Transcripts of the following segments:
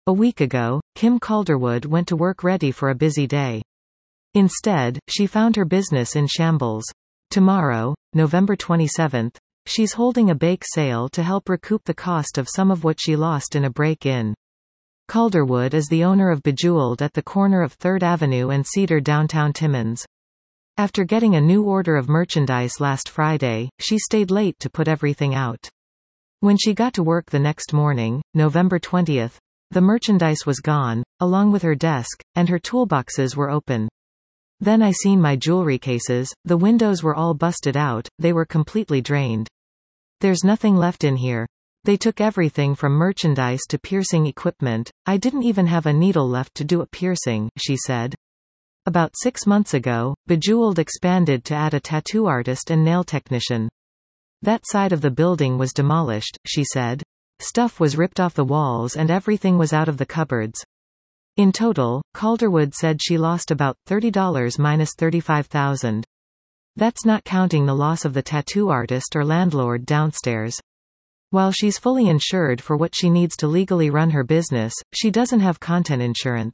A week ago, Kim Calderwood went to work ready for a busy day. Instead, she found her business in shambles. Tomorrow, November 27th, she's holding a bake sale to help recoup the cost of some of what she lost in a break-in. Calderwood is the owner of Bejeweled at the corner of 3rd Avenue and Cedar downtown Timmins. After getting a new order of merchandise last Friday, she stayed late to put everything out. When she got to work the next morning, November 20th, the merchandise was gone, along with her desk, and her toolboxes were open. Then I seen my jewelry cases, the windows were all busted out, they were completely drained. There's nothing left in here. They took everything from merchandise to piercing equipment, I didn't even have a needle left to do a piercing, she said. About 6 months ago, Bejeweled expanded to add a tattoo artist and nail technician. That side of the building was demolished, she said. Stuff was ripped off the walls and everything was out of the cupboards. In total, Calderwood said she lost about $30 minus $35,000. That's not counting the loss of the tattoo artist or landlord downstairs. While she's fully insured for what she needs to legally run her business, she doesn't have content insurance.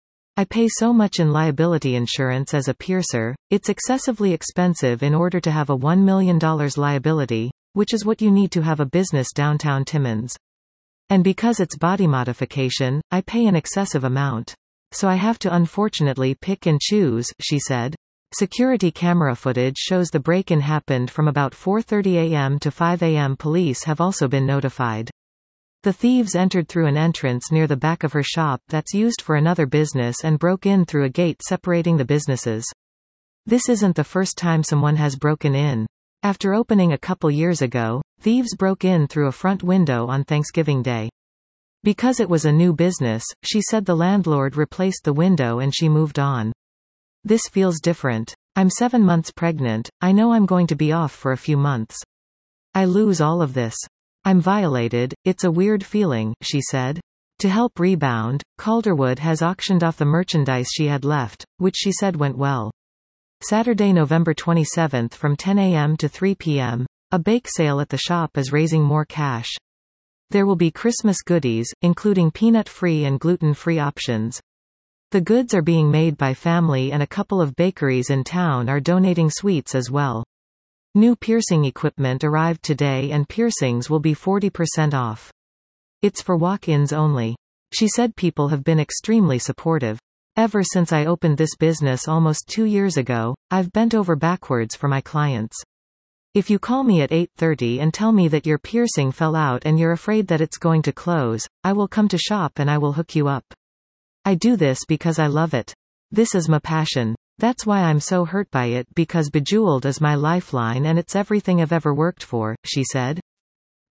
I pay so much in liability insurance as a piercer, it's excessively expensive in order to have a $1 million liability, which is what you need to have a business downtown Timmins. And because it's body modification, I pay an excessive amount. So I have to unfortunately pick and choose, she said. Security camera footage shows the break-in happened from about 4:30 a.m. to 5 a.m. Police have also been notified. The thieves entered through an entrance near the back of her shop that's used for another business and broke in through a gate separating the businesses. This isn't the first time someone has broken in. After opening a couple years ago, thieves broke in through a front window on Thanksgiving Day. Because it was a new business, she said the landlord replaced the window and she moved on. This feels different. I'm 7 months pregnant, I know I'm going to be off for a few months. I lose all of this. I'm violated, it's a weird feeling, she said. To help rebound, Calderwood has auctioned off the merchandise she had left, which she said went well. Saturday, November 27th from 10 a.m. to 3 p.m., a bake sale at the shop is raising more cash. There will be Christmas goodies, including peanut-free and gluten-free options. The goods are being made by family and a couple of bakeries in town are donating sweets as well. New piercing equipment arrived today and piercings will be 40% off. It's for walk-ins only. She said people have been extremely supportive. Ever since I opened this business almost 2 years ago, I've bent over backwards for my clients. If you call me at 8:30 and tell me that your piercing fell out and you're afraid that it's going to close, I will come to shop and I will hook you up. I do this because I love it. This is my passion. That's why I'm so hurt by it, because Bejeweled is my lifeline and it's everything I've ever worked for, she said.